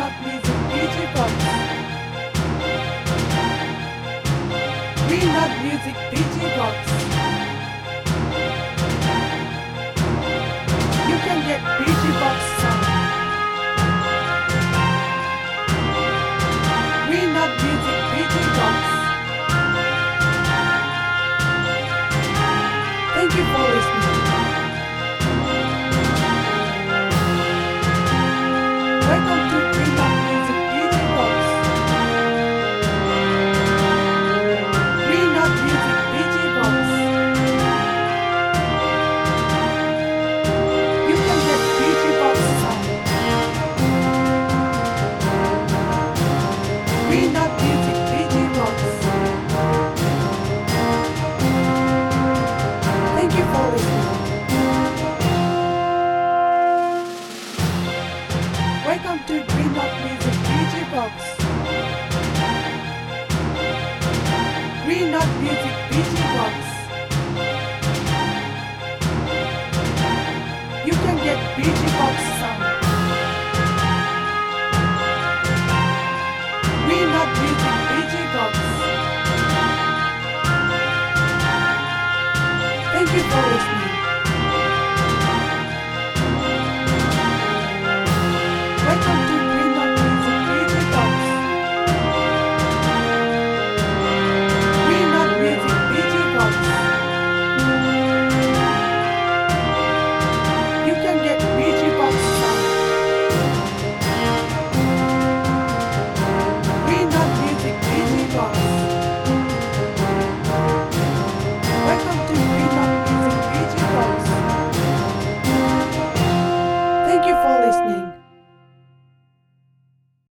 Not Music DJ Box. Green Not Music DJ Box. You can get DJ Box sound. Green Not Music DJ Box. Thank you for listening. Welcome to Green Not Music DJ Box. Green Not Music DJ Box. You can get DJ Box sound. Green Not Music DJ Box. Thank you for listening. Welcome to Green Not Music DJ Box. Green Not Music DJ Box. You can get DJ Box sound. Green Not Music DJ Box. Thank you for listening. Welcome to Green Not Music DJ Box. Green Not Music DJ Box. You can get DJ Box sound. Green Not Music DJ Box. Welcome to Green Not Music DJ Box. Thank you for listening.